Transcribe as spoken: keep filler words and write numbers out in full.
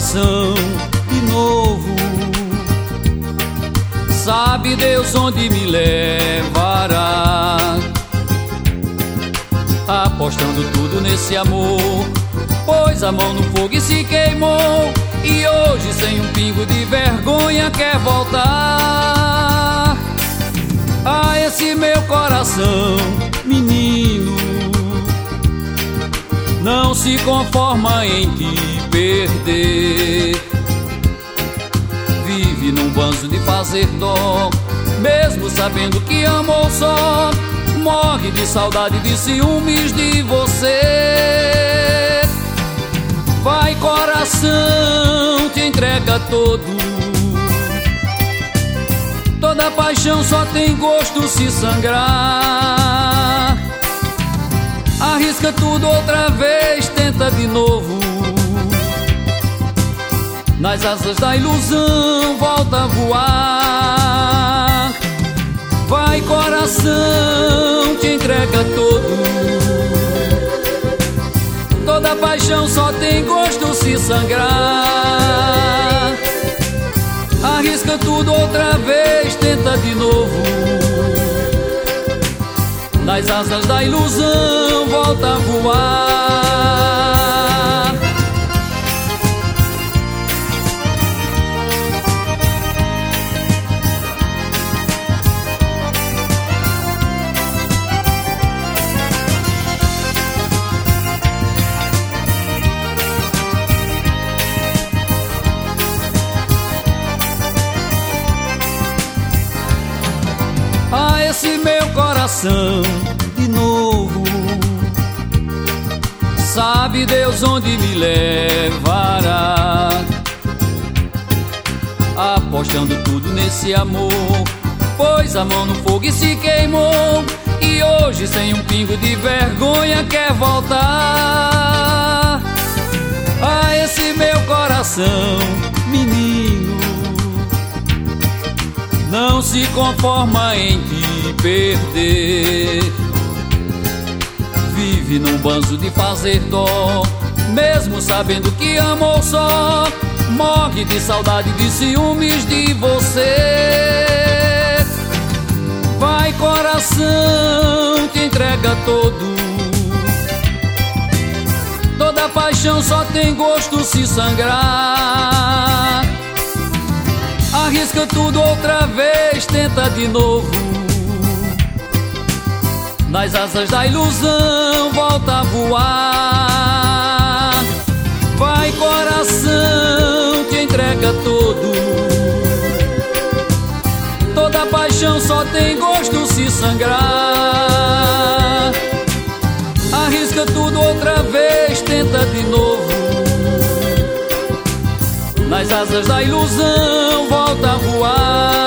coração de novo. Sabe Deus onde me levará, apostando tudo nesse amor. Pôs a mão no fogo e se queimou, e hoje sem um pingo de vergonha quer voltar a esse meu coração menino. Não se conforma em te perder, vive num banzo de fazer dó, mesmo sabendo que amou só. Morre de saudade, de ciúmes de você. Vai coração, te entrega todo. Toda paixão só tem gosto se sangrar. Arrisca tudo outra vez, tenta de novo. Nas asas da ilusão, volta a voar. Vai coração, te entrega todo. Toda paixão só tem gosto se sangrar. Arrisca tudo outra vez, tenta de novo. Nas asas da ilusão, volta a voar. A esse meu coração de novo, sabe Deus onde me levará, apostando tudo nesse amor. Pôs a mão no fogo e se queimou, e hoje sem um pingo de vergonha quer voltar a esse meu coração menino. Não se conforma em te perder, vive num banzo de fazer dó, mesmo sabendo que amou só. Morre de saudade, de ciúmes de você. Vai coração, te entrega todo. Toda paixão só tem gosto se sangrar. Arrisca tudo outra vez, tenta de novo. Nas asas da ilusão, volta a voar. Vai coração, te entrega todo. Toda paixão só tem gosto se sangrar. Arrisca tudo outra vez, tenta de novo. Nas asas da ilusão, volta a voar.